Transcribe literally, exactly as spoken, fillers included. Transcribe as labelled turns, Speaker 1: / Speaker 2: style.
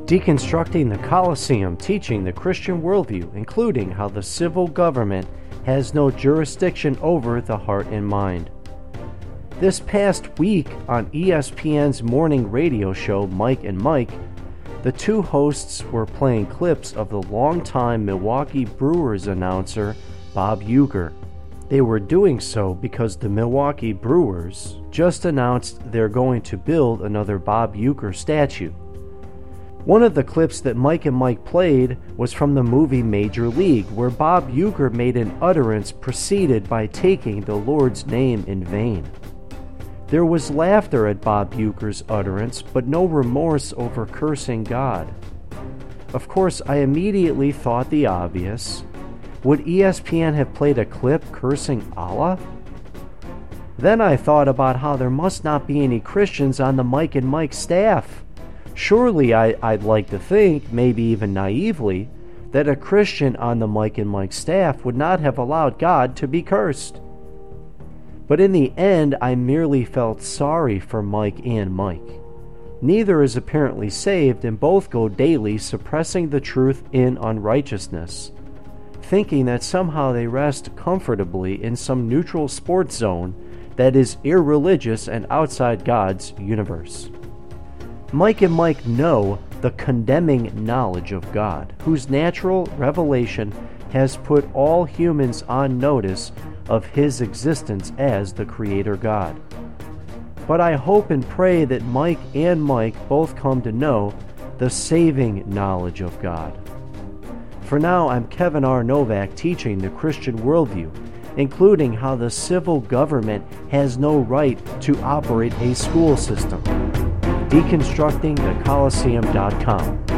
Speaker 1: Deconstructing the Colosseum, teaching the Christian worldview, including how the civil government has no jurisdiction over the heart and mind. This past week on E S P N's morning radio show, Mike and Mike, the two hosts were playing clips of the longtime Milwaukee Brewers announcer, Bob Uecker. They were doing so because the Milwaukee Brewers just announced they're going to build another Bob Uecker statue. One of the clips that Mike and Mike played was from the movie Major League, where Bob Uecker made an utterance preceded by taking the Lord's name in vain. There was laughter at Bob Uecker's utterance, but no remorse over cursing God. Of course, I immediately thought the obvious. Would E S P N have played a clip cursing Allah? Then I thought about how there must not be any Christians on the Mike and Mike staff. Surely I, I'd like to think, maybe even naively, that a Christian on the Mike and Mike staff would not have allowed God to be cursed. But in the end, I merely felt sorry for Mike and Mike. Neither is apparently saved, and both go daily suppressing the truth in unrighteousness, thinking that somehow they rest comfortably in some neutral sports zone that is irreligious and outside God's universe. Mike and Mike know the condemning knowledge of God, whose natural revelation has put all humans on notice of His existence as the Creator God. But I hope and pray that Mike and Mike both come to know the saving knowledge of God. For now, I'm Kevin R. Novak, teaching the Christian worldview, including how the civil government has no right to operate a school system. deconstructing the coliseum dot com